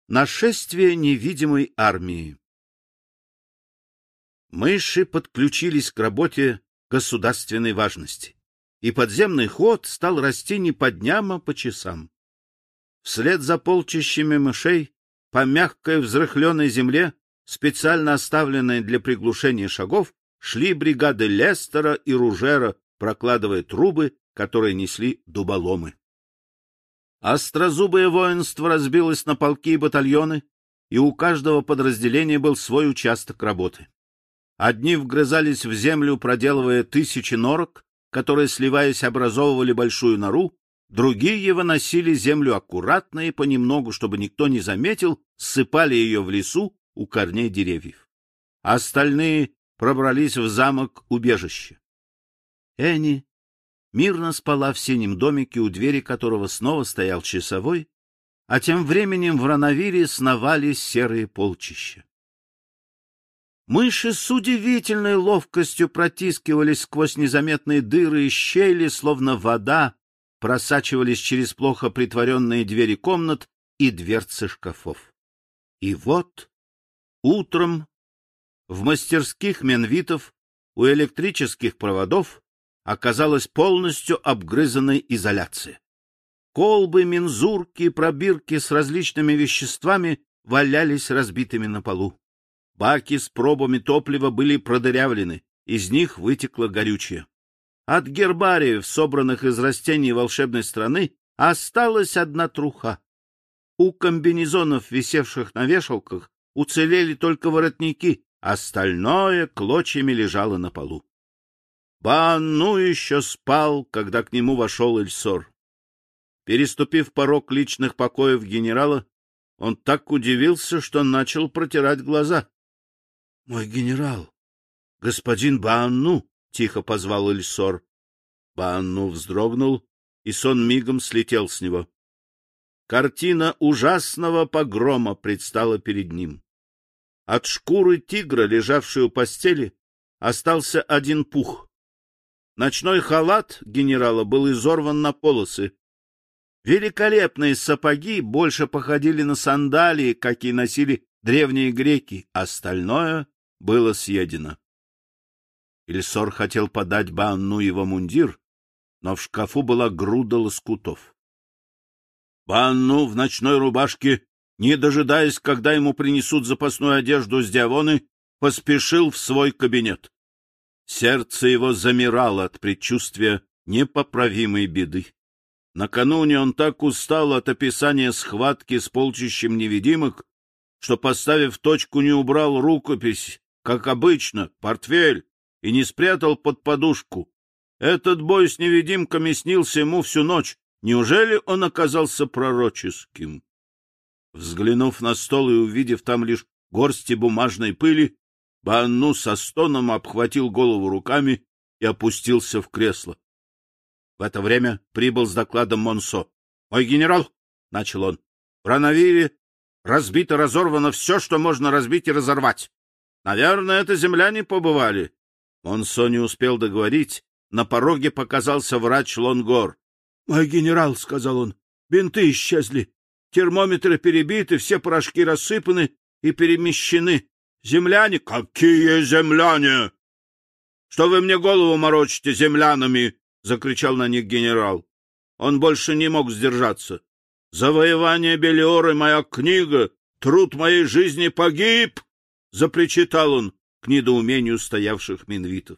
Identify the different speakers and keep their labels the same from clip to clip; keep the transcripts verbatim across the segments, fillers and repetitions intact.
Speaker 1: Нашествие невидимой армии. Мыши подключились к работе государственной важности, и подземный ход стал расти не по дням, а по часам. Вслед за полчищами мышей по мягкой взрыхленной земле, специально оставленной для приглушения шагов, шли бригады Лестера и Ружера, прокладывая трубы, которые несли дуболомы. Острозубое воинство разбилось на полки и батальоны, и у каждого подразделения был свой участок работы. Одни вгрызались в землю, проделывая тысячи норок, которые, сливаясь, образовывали большую нору, другие выносили землю аккуратно и понемногу, чтобы никто не заметил, ссыпали ее в лесу у корней деревьев. Остальные пробрались в замок-убежище. Энни мирно спала в синем домике, у двери которого снова стоял часовой, а тем временем в Ранавире сновали серые полчища. Мыши с удивительной ловкостью протискивались сквозь незаметные дыры и щели, словно вода, просачивались через плохо притворенные двери комнат и дверцы шкафов. И вот утром в мастерских Менвитов у электрических проводов оказалась полностью обгрызанной изоляция. Колбы, мензурки, пробирки с различными веществами валялись разбитыми на полу. Баки с пробами топлива были продырявлены, из них вытекло горючее. От гербариев, собранных из растений волшебной страны, осталась одна труха. У комбинезонов, висевших на вешалках, уцелели только воротники, остальное клочьями лежало на полу. Баанну еще спал, когда к нему вошел Эльсор. Переступив порог личных покоев генерала, он так удивился, что начал протирать глаза. — Мой генерал, господин Баанну! — тихо позвал Эльсор. Баанну вздрогнул, и сон мигом слетел с него. Картина ужасного погрома предстала перед ним. От шкуры тигра, лежавшей у постели, остался один пух. Ночной халат генерала был изорван на полосы. Великолепные сапоги больше походили на сандалии, какие носили древние греки, остальное было съедено. Эльсор хотел подать Баанну его мундир, но в шкафу была груда лоскутов. Баанну в ночной рубашке, не дожидаясь, когда ему принесут запасную одежду с Диавоны, поспешил в свой кабинет. Сердце его замирало от предчувствия непоправимой беды. Накануне он так устал от описания схватки с полчищем невидимок, что, поставив точку, не убрал рукопись, как обычно, портфель, и не спрятал под подушку. Этот бой с невидимками снился ему всю ночь. Неужели он оказался пророческим? Взглянув на стол и увидев там лишь горсти бумажной пыли, Баанну со стоном обхватил голову руками и опустился в кресло. В это время прибыл с докладом Монсо. — Мой генерал, — начал он, — в Ранавире разбито, разорвано все, что можно разбить и разорвать. Наверное, это земляне побывали. Монсо не успел договорить. На пороге показался врач Лонгор. — Мой генерал, — сказал он, — бинты исчезли, термометры перебиты, все порошки рассыпаны и перемещены. Земляне? Какие земляне? Что вы мне голову морочите землянами? Закричал на них генерал. Он больше не мог сдержаться. Завоевание Белиоры, моя книга, труд моей жизни погиб, запричитал он к недоумению стоявших менвитов.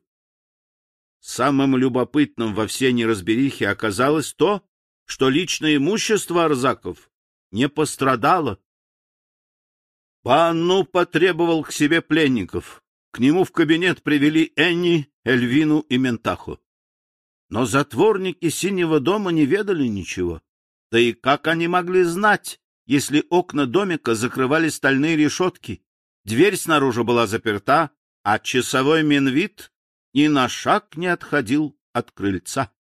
Speaker 1: Самым любопытным во всей неразберихе оказалось то, что личное имущество Арзаков не пострадало. Баанну потребовал к себе пленников. К нему в кабинет привели Энни, Эльвину и Ментахо. Но затворники Синего дома не ведали ничего. Да и как они могли знать, если окна домика закрывали стальные решетки, дверь снаружи была заперта, а часовой Менвит ни на шаг не отходил от крыльца?